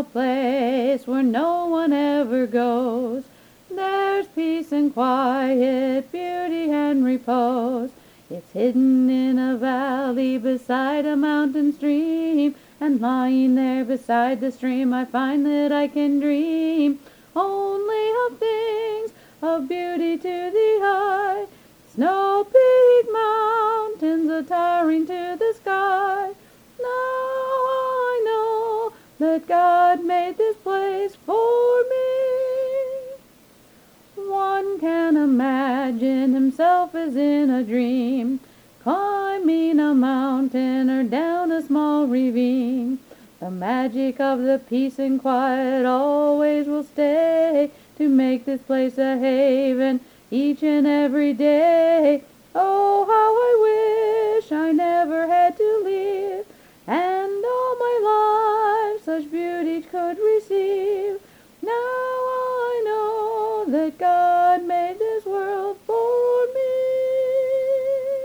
a place where no one ever goes. There's peace and quiet, beauty and repose. It's hidden in a valley beside a mountain stream, and lying there beside the stream I find that I can dream only of things of beauty to the eye. Snow-peaked mountains are towering to the sky. Now I know that God made this place for me. One can imagine himself as in a dream, climbing a mountain or down a small ravine. The magic of the peace and quiet always will stay to make this place a haven each and every day. Oh, how I wish I never had to live, and all my life such beauty could receive. Now I know that God made